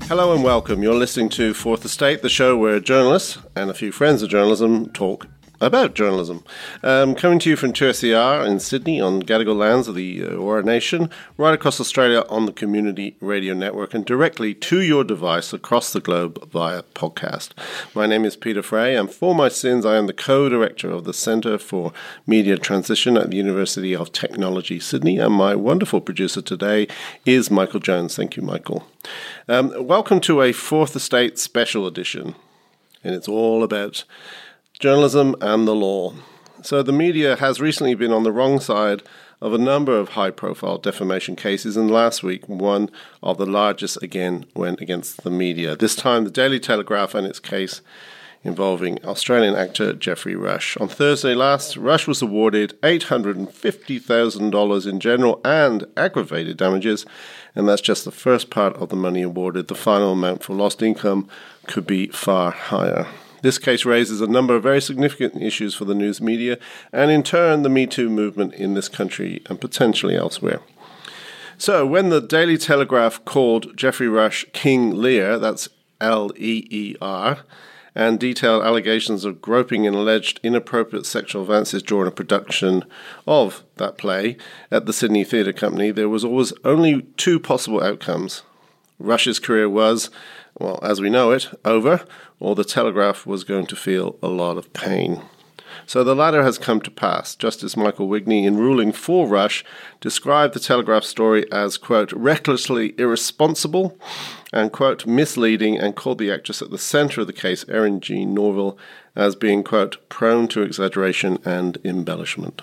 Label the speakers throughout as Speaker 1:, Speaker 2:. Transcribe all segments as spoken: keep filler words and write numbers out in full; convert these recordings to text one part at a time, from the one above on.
Speaker 1: Hello and welcome. You're listening to Fourth Estate, the show where journalists and a few friends of journalism talk about journalism. Um, coming to you from two S E R in Sydney on Gadigal lands of the Eora Nation, right across Australia on the Community Radio Network, and directly to your device across the globe via podcast. My name is Peter Fray, and for my sins, I am the co-director of the Centre for Media Transition at the University of Technology, Sydney, and my wonderful producer today is Michael Jones. Thank you, Michael. Um, welcome to a Fourth Estate special edition, and it's all about journalism and the law. So the media has recently been on the wrong side of a number of high-profile defamation cases, and last week one of the largest again went against the media. This time the Daily Telegraph and its case involving Australian actor Geoffrey Rush. On Thursday last, Rush was awarded eight hundred fifty thousand dollars in general and aggravated damages, and that's just the first part of the money awarded. The final amount for lost income could be far higher. This case raises a number of very significant issues for the news media and, in turn, the Me Too movement in this country and potentially elsewhere. So, when the Daily Telegraph called Geoffrey Rush King Lear, that's L E E R, and detailed allegations of groping and alleged inappropriate sexual advances during a production of that play at the Sydney Theatre Company, there was always only two possible outcomes. Rush's career was, well, as we know it, over, or the Telegraph was going to feel a lot of pain. So the latter has come to pass. Justice Michael Wigney, in ruling for Rush, described the Telegraph story as, quote, recklessly irresponsible and, quote, misleading, and called the actress at the centre of the case, Erin Jean Norville, as being, quote, prone to exaggeration and embellishment.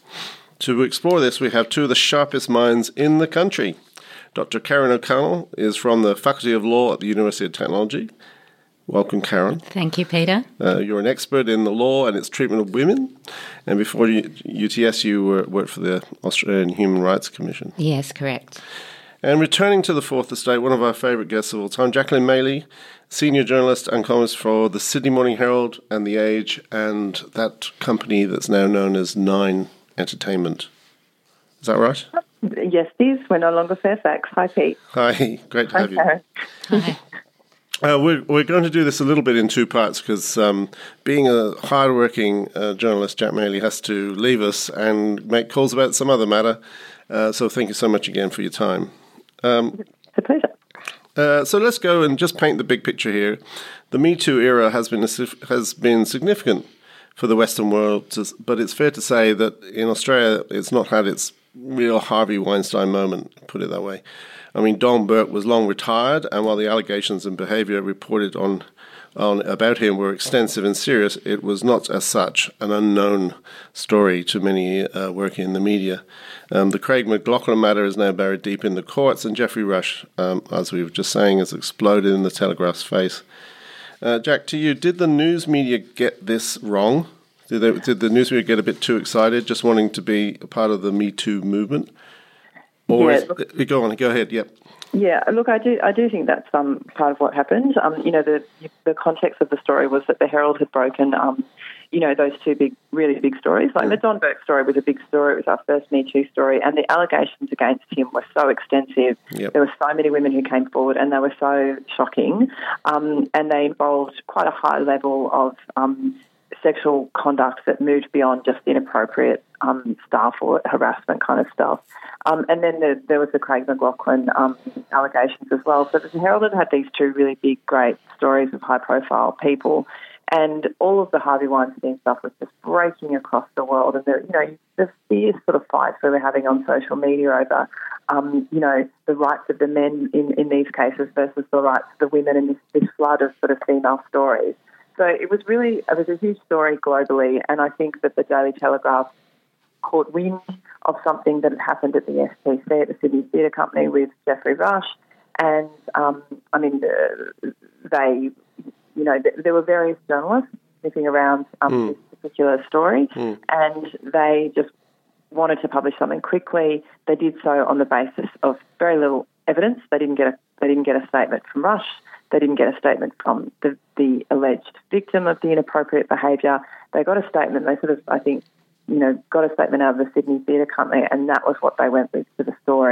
Speaker 1: To explore this, we have two of the sharpest minds in the country. Doctor Karen O'Connell is from the Faculty of Law at the University of Technology. Welcome, Karen.
Speaker 2: Thank you, Peter.
Speaker 1: Uh, you're an expert in the law and its treatment of women. And before you, U T S, you were, worked for the Australian Human Rights Commission.
Speaker 2: Yes, correct.
Speaker 1: And returning to the Fourth Estate, one of our favourite guests of all time, Jacqueline Maley, senior journalist and columnist for the Sydney Morning Herald and The Age, and that company that's now known as Nine Entertainment. Is that right?
Speaker 3: Yes, it is. We're no longer Fairfax. Hi, Pete.
Speaker 1: Hi, great to
Speaker 3: Hi,
Speaker 1: have you.
Speaker 3: Karen.
Speaker 2: Hi.
Speaker 1: Uh, we're, we're going to do this a little bit in two parts because um, being a hard-working uh, journalist, Jack Maley has to leave us and make calls about some other matter. Uh, so thank you so much again for your time. Um,
Speaker 3: It's a pleasure.
Speaker 1: uh, so let's go and just paint the big picture here. The Me Too era has been a, has been significant for the Western world, to, but it's fair to say that in Australia it's not had its real Harvey Weinstein moment, put it that way. I mean, Don Burke was long retired, and while the allegations and behaviour reported on, on about him were extensive and serious, it was not as such an unknown story to many uh, working in the media. Um, the Craig McLaughlin matter is now buried deep in the courts, and Geoffrey Rush, um, as we were just saying, has exploded in the Telegraph's face. Uh, Jack, to you, did the news media get this wrong? Did, they, did the news media get a bit too excited, just wanting to be a part of the Me Too movement? Or
Speaker 3: Yeah,
Speaker 1: is,
Speaker 3: look,
Speaker 1: go on, go ahead. Yep.
Speaker 3: yeah, look, I do I do think that's um, part of what happened. Um, you know, the the context of the story was that the Herald had broken, um, you know, those two big, really big stories. Like mm. the Don Burke story was a big story. It was our first Me Too story. And the allegations against him were so extensive.
Speaker 1: Yep.
Speaker 3: There were so many women who came forward and they were so shocking. Um, and they involved quite a high level of um sexual conduct that moved beyond just inappropriate um, staff or harassment kind of stuff. Um, and then the, there was the Craig McLaughlin um, allegations as well. So the Herald had had these two really big, great stories of high-profile people, and all of the Harvey Weinstein stuff was just breaking across the world. And the, you know, the fierce sort of fights we were having on social media over, um, you know, the rights of the men in, in these cases versus the rights of the women in this, this flood of sort of female stories. So it was really, it was a huge story globally, and I think that the Daily Telegraph caught wind of something that had happened at the S T C, at the Sydney Theatre Company, with Geoffrey Rush, and, um, I mean, uh, they, you know, th- there were various journalists sniffing around um, mm. this particular story, mm. and they just wanted to publish something quickly. They did so on the basis of very little evidence. They didn't get a, they didn't get a statement from Rush. They didn't get a statement from the, the alleged victim of the inappropriate behaviour. They got a statement. They sort of, I think, you know, got a statement out of the Sydney Theatre Company, and that was what they went with for the story.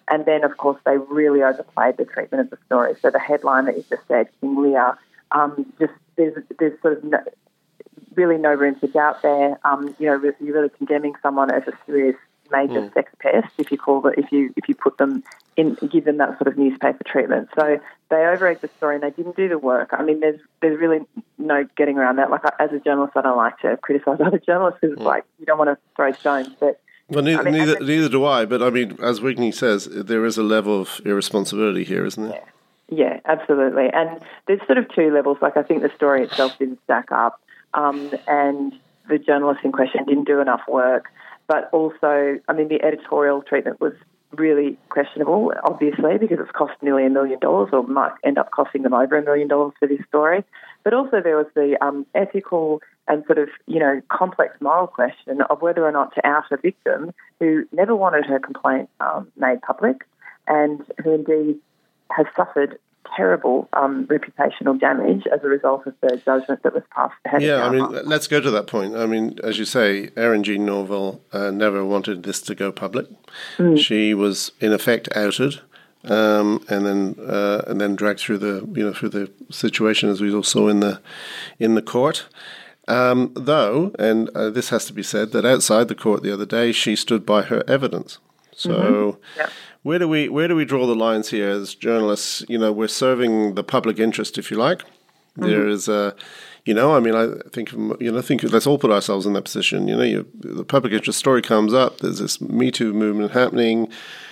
Speaker 3: And then, of course, they really overplayed the treatment of the story. So the headline that you just said, King Lear, um, just there's, there's sort of no, really no room for doubt there. Um, you know, you're really condemning someone as a serious major mm. sex pest if you call it, if you if you put them in, give them that sort of newspaper treatment. So they overegged the story and they didn't do the work. I mean, there's there's really no getting around that. Like, as a journalist, I don't like to criticise other journalists because mm. it's like you don't want to throw stones, but.
Speaker 1: Well, neither,
Speaker 3: I mean,
Speaker 1: neither,
Speaker 3: then,
Speaker 1: neither do I, but I mean, as Wigney says, there is a level of irresponsibility here, isn't there?
Speaker 3: Yeah, yeah, absolutely. And there's sort of two levels. Like, I think the story itself didn't stack up, um, and the journalist in question didn't do enough work. But also, I mean, the editorial treatment was really questionable, obviously, because it's cost nearly a million dollars or might end up costing them over a million dollars for this story. But also there was the um, ethical and sort of, you know, complex moral question of whether or not to out a victim who never wanted her complaint um, made public and who indeed has suffered terrible um, reputational damage as a result of the judgment that was passed.
Speaker 1: Yeah, I mean, on. let's go to that point. I mean, as you say, Erin Jean Norville uh, never wanted this to go public. Mm. She was, in effect, outed. Um, and then uh, and then dragged through the you know through the situation as we all saw in the in the court. Um, though, and uh, this has to be said, that outside the court the other day, she stood by her evidence. So, mm-hmm. yeah. where do we where do we draw the lines here as journalists? You know, we're serving the public interest, if you like. Mm-hmm. There is a, you know, I mean, I think you know, think let's all put ourselves in that position. You know, you, the public interest story comes up. There's this Me Too movement happening.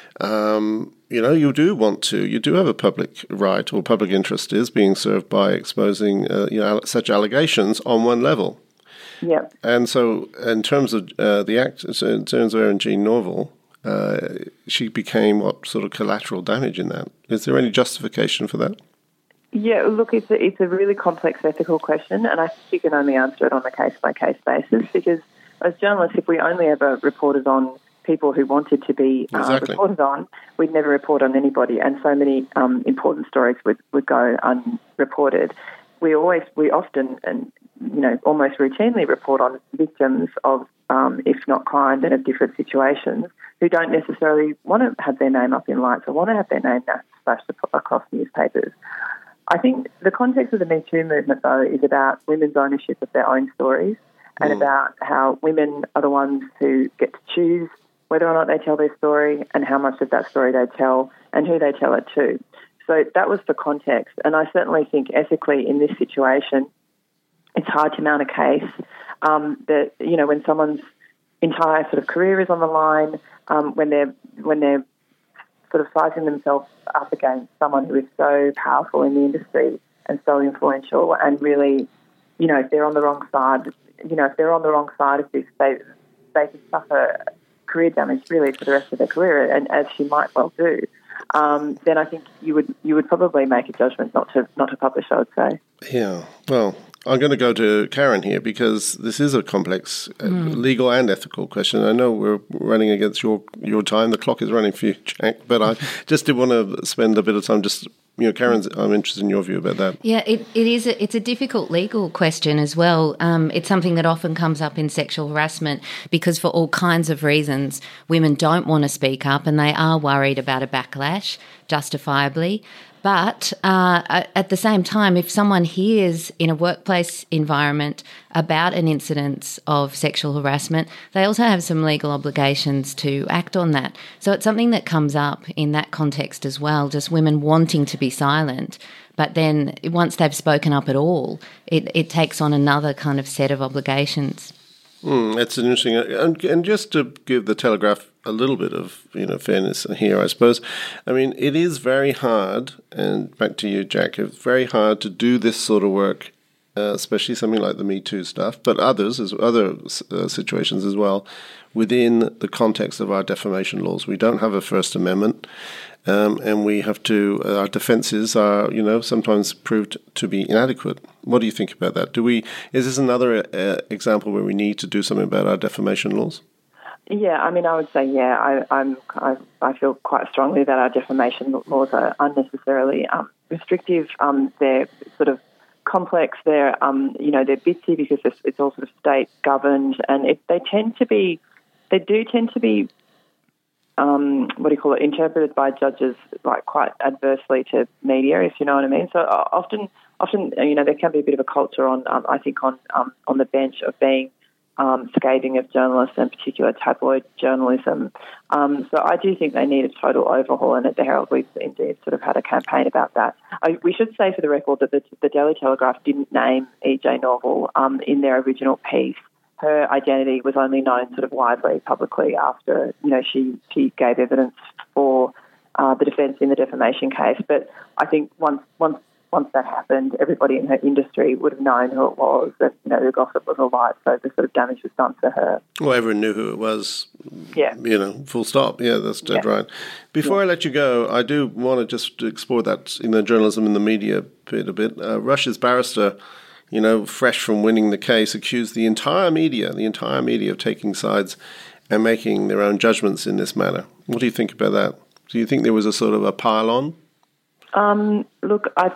Speaker 1: Um, you know, you do want to, you do have a public right or public interest is being served by exposing, uh, you know, such allegations on one level.
Speaker 3: Yeah.
Speaker 1: And so, in terms of uh, the act, so in terms of Erin Jean Norville, uh, she became what sort of collateral damage in that? Is there any justification for that?
Speaker 3: Yeah, look, it's a, it's a really complex ethical question, and I think you can only answer it on a case by case basis because as journalists, if we only ever reported on people who wanted to be uh,
Speaker 1: exactly.
Speaker 3: reported on, we'd never report on anybody, and so many um, important stories would, would go unreported. We always, we often, and you know, almost routinely report on victims of, um, if not crime, then of different situations, who don't necessarily want to have their name up in lights or want to have their name splashed across newspapers. I think the context of the Me Too movement, though, is about women's ownership of their own stories and mm. about how women are the ones who get to choose whether or not they tell their story and how much of that story they tell and who they tell it to. So that was the context. And I certainly think ethically in this situation, it's hard to mount a case um, that, you know, when someone's entire sort of career is on the line, um, when they're when they're sort of sizing themselves up against someone who is so powerful in the industry and so influential and really, you know, if they're on the wrong side, you know, if they're on the wrong side of this, they, they could suffer career damage really for the rest of their career, and as she might well do, um, then I think you would you would probably make a judgment not to not to publish, I would say.
Speaker 1: Yeah, well, I'm going to go to Karen here because this is a complex mm. legal and ethical question. I know we're running against your your time. The clock is running for you, Jack, but I just did want to spend a bit of time just. You know, Karen's, I'm interested in your view about that.
Speaker 2: Yeah, it, it is. A, it's a difficult legal question as well. Um, it's something that often comes up in sexual harassment because for all kinds of reasons, women don't want to speak up and they are worried about a backlash, justifiably. But uh, at the same time, if someone hears in a workplace environment about an incidence of sexual harassment, they also have some legal obligations to act on that. So it's something that comes up in that context as well, just women wanting to be silent. But then once they've spoken up at all, it, it takes on another kind of set of obligations.
Speaker 1: Mm, that's interesting. And, and just to give the Telegraph a little bit of, you know, fairness here, I suppose. I mean, it is very hard, and back to you, Jack, it's very hard to do this sort of work, uh, especially something like the Me Too stuff, but others, as other uh, situations as well, within the context of our defamation laws. We don't have a First Amendment, um, and we have to, uh, our defences are, you know, sometimes proved to be inadequate. What do you think about that? Do we, is this another uh, example where we need to do something about our defamation laws?
Speaker 3: Yeah, I mean, I would say, yeah, I, I'm, I, I feel quite strongly that our defamation laws are unnecessarily um, restrictive. Um, they're sort of complex. They're, um, you know, they're bitsy because it's, it's all sort of state governed, and it, they tend to be, they do tend to be um, what do you call it, interpreted by judges like quite adversely to media, if you know what I mean. So uh, often, often, you know, there can be a bit of a culture on, um, I think, on um, on the bench of being um, scathing of journalists and particular tabloid journalism. Um, so I do think they need a total overhaul, and at the Herald we've indeed sort of had a campaign about that. I, we should say for the record that the, the Daily Telegraph didn't name E J Norval um, in their original piece. Her identity was only known sort of widely publicly after, you know, she, she gave evidence for uh, the defence in the defamation case. But I think once once once that happened, everybody in her industry would have known who it was, that, you know, the gossip was all right, so the sort of damage was done to her.
Speaker 1: Well, everyone knew who it was.
Speaker 3: Yeah.
Speaker 1: You know, full stop. Yeah, that's dead yeah. right. Before yeah. I let you go, I do want to just explore that, you know, journalism in the media bit a bit. Uh, Rush's barrister, you know, fresh from winning the case, accused the entire media, the entire media of taking sides and making their own judgments in this matter. What do you think about that? Do you think there was a sort of a pile-on?
Speaker 3: Um, look, I,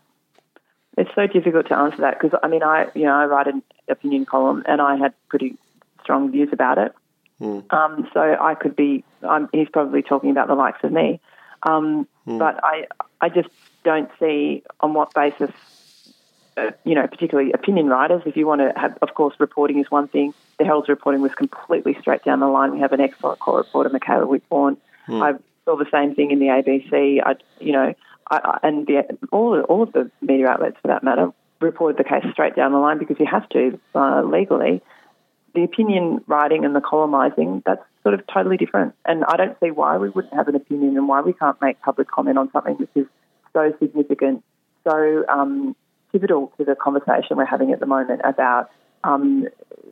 Speaker 3: it's so difficult to answer that because, I mean, I, you know, I write an opinion column and I had pretty strong views about it. Mm. Um, so I could be, um, he's probably talking about the likes of me. Um, mm. But I, I just don't see on what basis, uh, you know, particularly opinion writers, if you want to have, of course, reporting is one thing. The Herald's reporting was completely straight down the line. We have an excellent core reporter, Michaela Whitbourne. Mm. I saw the same thing in the A B C. I, you know, I, and the, all all of the media outlets, for that matter, reported the case straight down the line because you have to uh, legally. The opinion writing and the colonising, that's sort of totally different. And I don't see why we wouldn't have an opinion and why we can't make public comment on something which is so significant, so um, pivotal to the conversation we're having at the moment about, um,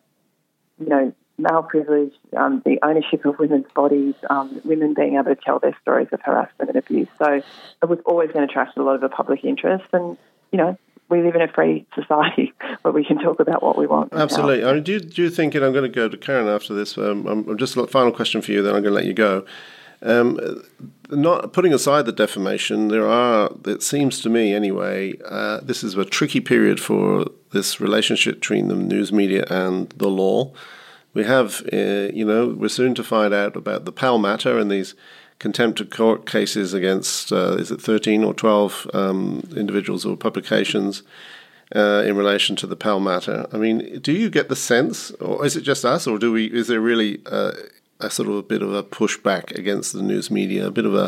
Speaker 3: you know, male privilege, um, the ownership of women's bodies, um, women being able to tell their stories of harassment and abuse. So it was always going to attract a lot of the public interest. And, you know, we live in a free society where we can talk about what we want.
Speaker 1: Absolutely. I mean, do, you, do you think, and I'm going to go to Karen after this, um, I'm just a final question for you, then I'm going to let you go. Um, not putting aside the defamation, there are, it seems to me anyway, uh, this is a tricky period for this relationship between the news media and the law. We have, uh, you know, we're soon to find out about the Pal matter and these contempt of court cases against, uh, is it thirteen or twelve um, individuals or publications uh, in relation to the Pal matter. I mean, do you get the sense, or is it just us, or do we? Is there really uh, a sort of a bit of a pushback against the news media, a bit of a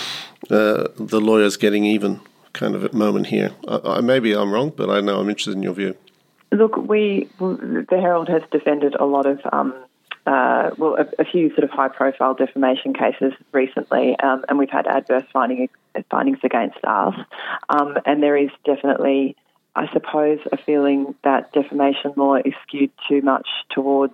Speaker 1: uh, the lawyers getting even kind of moment here? I, I, maybe I'm wrong, but I know I'm interested in your view.
Speaker 3: Look, we, the Herald has defended a lot of, um, uh, well, a, a few sort of high-profile defamation cases recently, um, and we've had adverse finding, findings against us. Um, and there is definitely, I suppose, a feeling that defamation law is skewed too much towards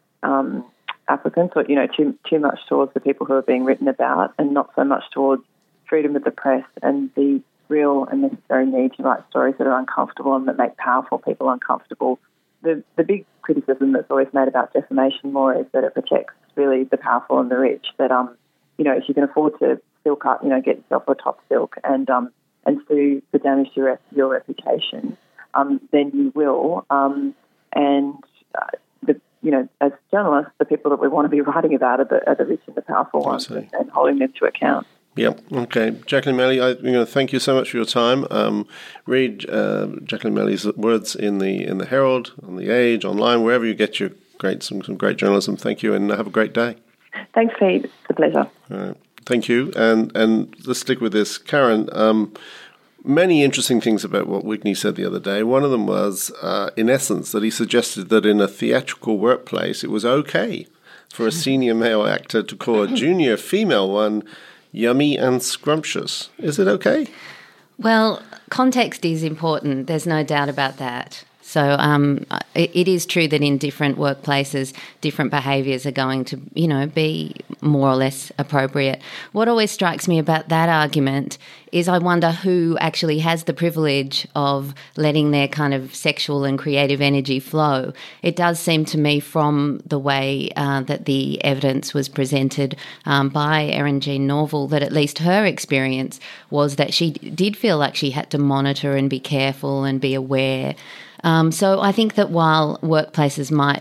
Speaker 3: um, applicants, or, you know, too too much towards the people who are being written about, and not so much towards freedom of the press and the real and necessary need to write stories that are uncomfortable and that make powerful people uncomfortable. The the big criticism that's always made about defamation law is that it protects really the powerful and the rich. That um, you know, if you can afford to silk up, you know, get yourself a top silk and um and sue for damage to your, your reputation, um, then you will. Um, and uh, the you know, as journalists, the people that we want to be writing about are the, are the rich and the powerful ones, and, and holding them to account.
Speaker 1: Yep. Okay. Jacqueline Mealy, I'm going to thank you so much for your time. Um, read uh, Jacqueline Mealy's words in the in the Herald, on the Age, online, wherever you get your great some, some great journalism. Thank you, and have a great day.
Speaker 3: Thanks, Pete. It's a pleasure.
Speaker 1: All right. Thank you. And and let's stick with this, Karen. Um, many interesting things about what Wigney said the other day. One of them was, uh, in essence, that he suggested that in a theatrical workplace, it was okay for a senior male actor to call a junior female one yummy and scrumptious. Is it okay?
Speaker 2: Well, context is important. There's no doubt about that. So um, it, it is true that in different workplaces, different behaviours are going to, you know, be more or less appropriate. What always strikes me about that argument is I wonder who actually has the privilege of letting their kind of sexual and creative energy flow. It does seem to me from the way uh, that the evidence was presented um, by Erin Jean Norval that at least her experience was that she did feel like she had to monitor and be careful and be aware. Um, so I think that while workplaces might,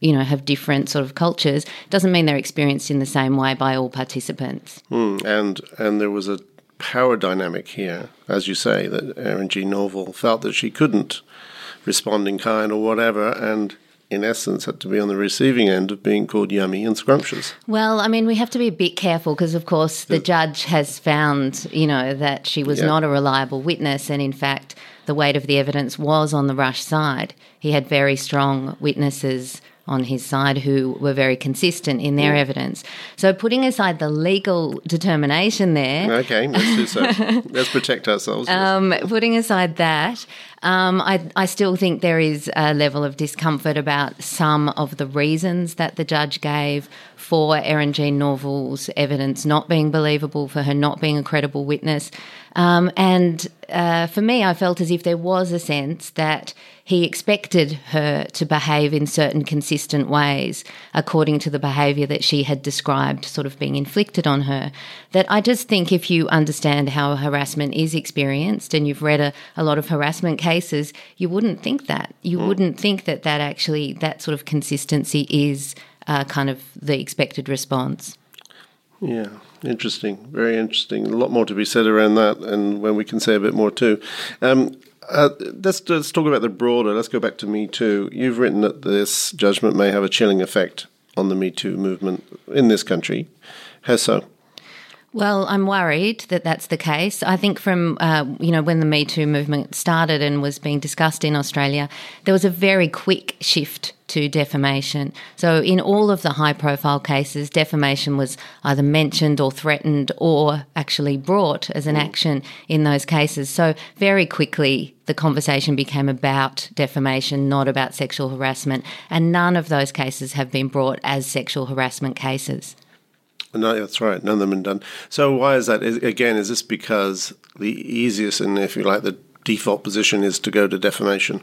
Speaker 2: you know, have different sort of cultures, doesn't mean they're experienced in the same way by all participants.
Speaker 1: Mm, and and there was a power dynamic here, as you say, that Erin G. Norval felt that she couldn't respond in kind or whatever, and in essence had to be on the receiving end of being called yummy and scrumptious.
Speaker 2: Well, I mean, we have to be a bit careful because, of course, the judge has found, you know, that she was
Speaker 1: yeah.
Speaker 2: not a reliable witness, and in fact, the weight of the evidence was on the Rush side. He had very strong witnesses on his side who were very consistent in their yeah. evidence. So putting aside the legal determination there...
Speaker 1: Okay, let's do so. Let's protect ourselves.
Speaker 2: Um, putting aside that, um, I, I still think there is a level of discomfort about some of the reasons that the judge gave for Erin G. Norval's evidence not being believable, for her not being a credible witness. Um, and uh, for me, I felt as if there was a sense that he expected her to behave in certain consistent ways according to the behaviour that she had described sort of being inflicted on her. That I just think if you understand how harassment is experienced and you've read a, a lot of harassment cases, you wouldn't think that. You mm. wouldn't think that that actually, that sort of consistency is uh, kind of the expected response.
Speaker 1: Yeah, interesting. Very interesting. A lot more to be said around that, and when we can say a bit more too. Um, uh, let's, let's talk about the broader. Let's go back to Me Too. You've written that this judgment may have a chilling effect on the Me Too movement in this country. How so?
Speaker 2: Well, I'm worried that that's the case. I think from, uh, you know, when the Me Too movement started and was being discussed in Australia, there was a very quick shift to defamation. So in all of the high-profile cases, defamation was either mentioned or threatened or actually brought as an action in those cases. So very quickly the conversation became about defamation, not about sexual harassment, and none of those cases have been brought as sexual harassment cases.
Speaker 1: No, that's right. None of them have been done. So why is that? Is, again, is this because the easiest and, if you like, the default position is to go to defamation?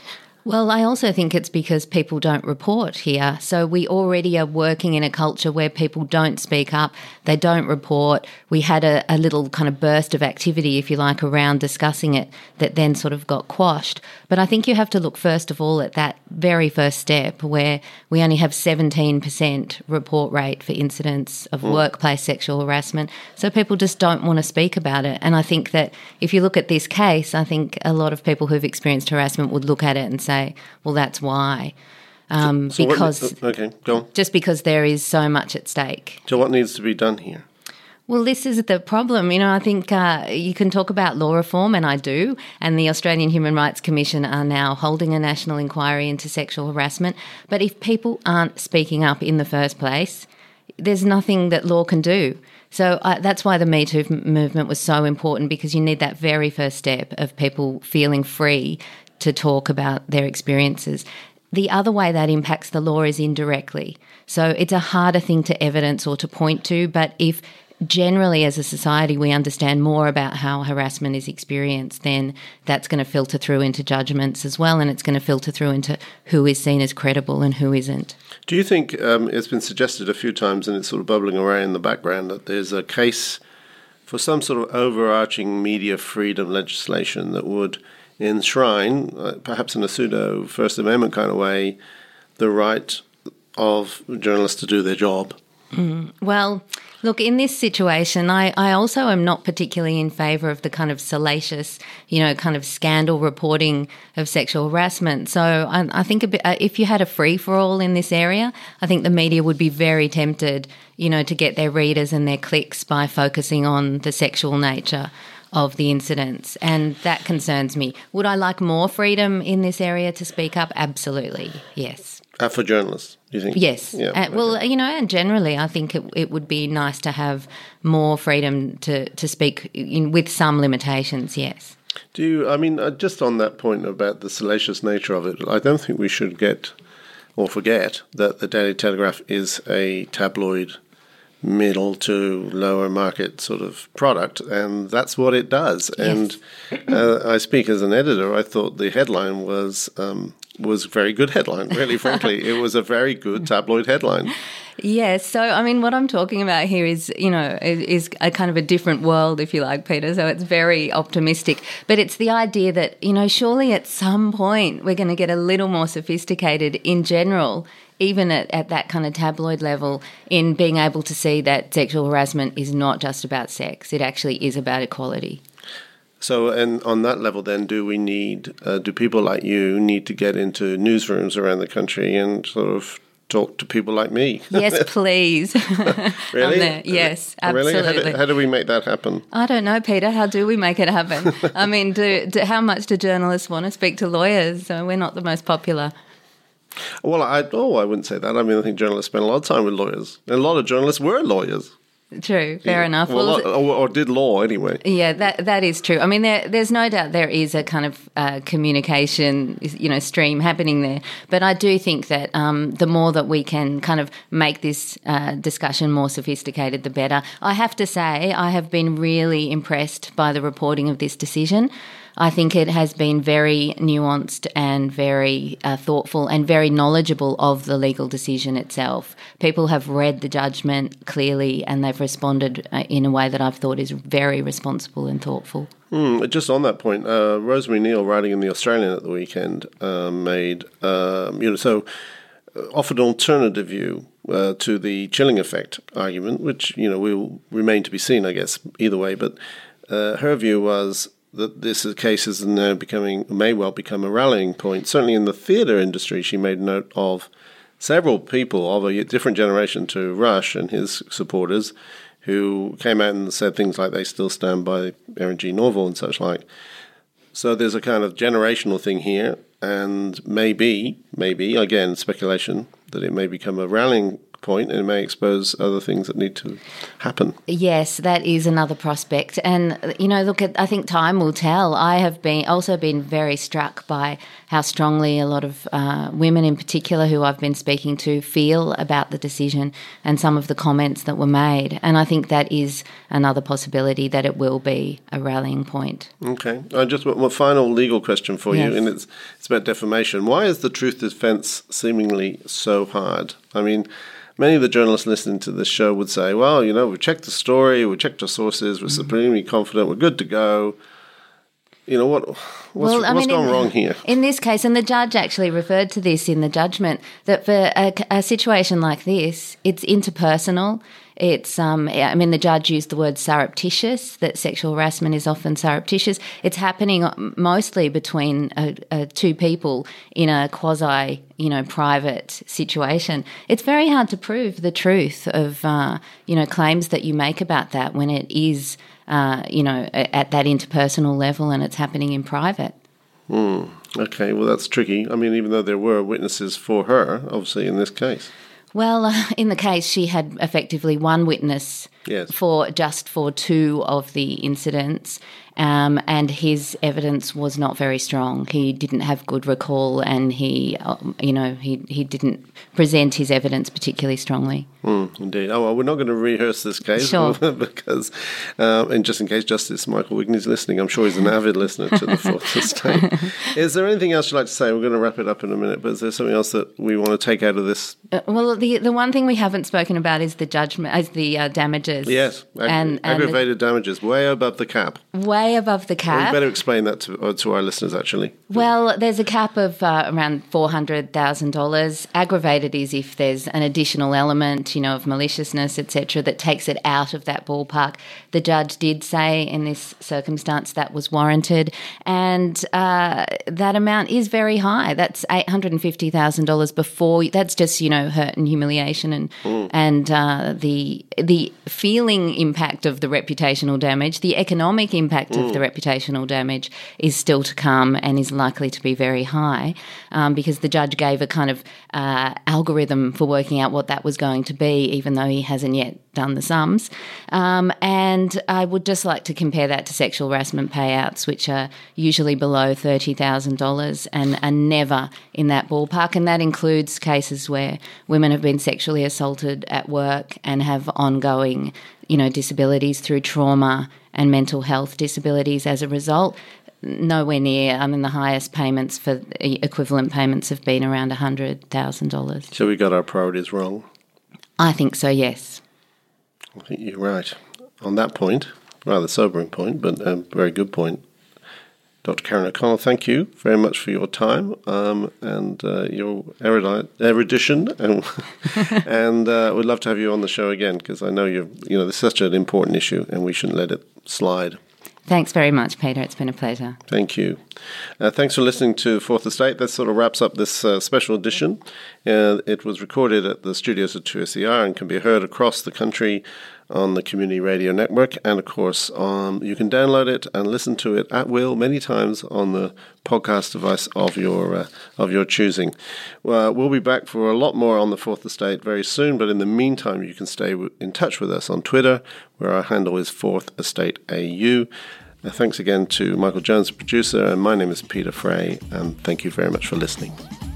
Speaker 2: Well, I also think it's because people don't report here. So we already are working in a culture where people don't speak up, they don't report. We had a, a little kind of burst of activity, if you like, around discussing it that then sort of got quashed. But I think you have to look first of all at that very first step where we only have seventeen percent report rate for incidents of mm. workplace sexual harassment. So people just don't want to speak about it. And I think that if you look at this case, I think a lot of people who've experienced harassment would look at it and say, Say, well, that's why, um,
Speaker 1: so, so
Speaker 2: because
Speaker 1: what, okay, go on.
Speaker 2: Just because there is so much at stake.
Speaker 1: So what needs to be done here?
Speaker 2: Well, this is the problem. You know, I think uh, you can talk about law reform, and I do, and the Australian Human Rights Commission are now holding a national inquiry into sexual harassment. But if people aren't speaking up in the first place, there's nothing that law can do. So uh, that's why the Me Too movement was so important, because you need that very first step of people feeling free to talk about their experiences. The other way that impacts the law is indirectly. So it's a harder thing to evidence or to point to, but if generally as a society we understand more about how harassment is experienced, then that's going to filter through into judgments as well, and it's going to filter through into who is seen as credible and who isn't.
Speaker 1: Do you think, um, it's been suggested a few times and it's sort of bubbling away in the background, that there's a case for some sort of overarching media freedom legislation that would enshrine, uh, perhaps in a pseudo First Amendment kind of way, the right of journalists to do their job?
Speaker 2: Mm. Well, look, in this situation, I, I also am not particularly in favour of the kind of salacious, you know, kind of scandal reporting of sexual harassment. So I, I think a bit, uh, if you had a free-for-all in this area, I think the media would be very tempted, you know, to get their readers and their clicks by focusing on the sexual nature of the incidents, and that concerns me. Would I like more freedom in this area to speak up? Absolutely, yes.
Speaker 1: Uh, for journalists, do you think?
Speaker 2: Yes.
Speaker 1: Yeah,
Speaker 2: uh,
Speaker 1: okay.
Speaker 2: Well, you know, and generally I think it, it would be nice to have more freedom to, to speak in, with some limitations, yes.
Speaker 1: Do you, I mean, uh, just on that point about the salacious nature of it, I don't think we should get or forget that the Daily Telegraph is a tabloid middle to lower market sort of product, and that's what it does.
Speaker 2: Yes.
Speaker 1: And uh, I speak as an editor. I thought the headline was um, was a very good headline, really, frankly. It was a very good tabloid headline.
Speaker 2: Yes. So, I mean, what I'm talking about here is, you know, is a kind of a different world, if you like, Peter. So it's very optimistic. But it's the idea that, you know, surely at some point we're going to get a little more sophisticated in general even at, at that kind of tabloid level, in being able to see that sexual harassment is not just about sex. It actually is about equality.
Speaker 1: So, and on that level, then, do we need, uh, do people like you need to get into newsrooms around the country and sort of talk to people like me?
Speaker 2: Yes, please.
Speaker 1: Really?
Speaker 2: Yes,
Speaker 1: really?
Speaker 2: absolutely.
Speaker 1: How do, how do we make that happen?
Speaker 2: I don't know, Peter. How do we make it happen? I mean, do, do, how much do journalists want to speak to lawyers? So we're not the most popular.
Speaker 1: Well, I oh, I wouldn't say that. I mean, I think journalists spend a lot of time with lawyers. And a lot of journalists were lawyers.
Speaker 2: True, fair
Speaker 1: yeah.
Speaker 2: enough.
Speaker 1: Well,
Speaker 2: well,
Speaker 1: or, or did law anyway.
Speaker 2: Yeah, that that is true. I mean, there, there's no doubt there is a kind of uh, communication, you know, stream happening there. But I do think that um, the more that we can kind of make this uh, discussion more sophisticated, the better. I have to say, I have been really impressed by the reporting of this decision. I think it has been very nuanced and very uh, thoughtful and very knowledgeable of the legal decision itself. People have read the judgment clearly and they've responded uh, in a way that I've thought is very responsible and thoughtful.
Speaker 1: Mm, just on that point, uh, Rosemary Neal, writing in The Australian at the weekend, uh, made, um, you know, so uh, offered an alternative view uh, to the chilling effect argument, which, you know, will remain to be seen, I guess, either way. But uh, her view was that this case is now becoming, may well become a rallying point. Certainly in the theatre industry, she made note of several people of a different generation to Rush and his supporters who came out and said things like they still stand by Erin G. Norval and such like. So there's a kind of generational thing here, and maybe, maybe, again, speculation, that it may become a rallying point and it may expose other things that need to happen.
Speaker 2: Yes, that is another prospect. And, you know, look, at, I think time will tell. I have been also been very struck by how strongly a lot of uh, women in particular who I've been speaking to feel about the decision and some of the comments that were made. And I think that is another possibility that it will be a rallying point.
Speaker 1: Okay. I just want one final legal question for
Speaker 2: yes.
Speaker 1: you, and it's, it's about defamation. Why is the truth defence seemingly so hard? I mean, many of the journalists listening to this show would say, well, you know, we've checked the story, we've checked our sources, we're supremely confident, we're good to go. You know, what? what's,
Speaker 2: well, I
Speaker 1: what's
Speaker 2: mean,
Speaker 1: gone
Speaker 2: in,
Speaker 1: wrong here?
Speaker 2: In this case, and the judge actually referred to this in the judgment, that for a, a situation like this, it's interpersonal. It's, um, I mean, the judge used the word surreptitious, that sexual harassment is often surreptitious. It's happening mostly between uh, uh, two people in a quasi, you know, private situation. It's very hard to prove the truth of, uh, you know, claims that you make about that when it is, uh, you know, at that interpersonal level and it's happening in private.
Speaker 1: Mm, okay, well, that's tricky. I mean, even though there were witnesses for her, obviously, in this case.
Speaker 2: Well, uh, in the case, she had effectively one witness
Speaker 1: yes.
Speaker 2: for just for two of the incidents, um, and his evidence was not very strong. He didn't have good recall, and he, um, you know, he he didn't present his evidence particularly strongly.
Speaker 1: Mm, indeed. Oh, well, we're not going to rehearse this case
Speaker 2: sure.
Speaker 1: because, um, and just in case Justice Michael Wigney's listening, I'm sure he's an avid listener to the Fourth Estate. Is there anything else you'd like to say? We're going to wrap it up in a minute, but is there something else that we want to take out of this?
Speaker 2: Uh, well, the the one thing we haven't spoken about is the judgment, as the uh, damages.
Speaker 1: Yes, ag-
Speaker 2: and, and
Speaker 1: aggravated the, damages, way above the cap.
Speaker 2: Way above the cap.
Speaker 1: Well, we better explain that to, uh, to our listeners, actually.
Speaker 2: Well, there's a cap of uh, around four hundred thousand dollars. Aggravated is if there's an additional element, you know, of maliciousness, et cetera, that takes it out of that ballpark. The judge did say in this circumstance that was warranted, and uh, that amount is very high. That's eight hundred fifty thousand dollars before. That's just, you know, hurt and humiliation and mm. and uh, the the feeling impact of the reputational damage, the economic impact mm. of the reputational damage is still to come and is likely to be very high, um, because the judge gave a kind of uh, algorithm for working out what that was going to be, even though he hasn't yet done the sums. Um, and I would just like to compare that to sexual harassment payouts, which are usually below thirty thousand dollars and are never in that ballpark. And that includes cases where women have been sexually assaulted at work and have ongoing, you know, disabilities through trauma and mental health disabilities as a result. Nowhere near. I mean, the highest payments for equivalent payments have been around one hundred thousand dollars.
Speaker 1: So we got our priorities wrong?
Speaker 2: I think so, yes.
Speaker 1: I think you're right. On that point, rather sobering point, but a very good point, Doctor Karen O'Connell, thank you very much for your time um, and uh, your erudite, erudition, and, and uh, we'd love to have you on the show again because I know you're, you know, this is such an important issue and we shouldn't let it slide.
Speaker 2: Thanks very much, Peter. It's been a pleasure.
Speaker 1: Thank you. Uh, thanks for listening to Fourth Estate. That sort of wraps up this uh, special edition. Uh, it was recorded at the studios of two S E R and can be heard across the country on the Community Radio Network. And, of course, um, you can download it and listen to it at will many times on the podcast device of your uh, of your choosing. Uh, we'll be back for a lot more on the Fourth Estate very soon, but in the meantime, you can stay w- in touch with us on Twitter, where our handle is Fourth Estate A U. Uh, thanks again to Michael Jones, the producer, and my name is Peter Fray, and thank you very much for listening.